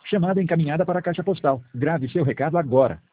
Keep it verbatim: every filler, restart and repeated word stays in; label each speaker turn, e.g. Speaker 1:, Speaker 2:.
Speaker 1: Chamada encaminhada para a caixa postal. Grave seu recado agora.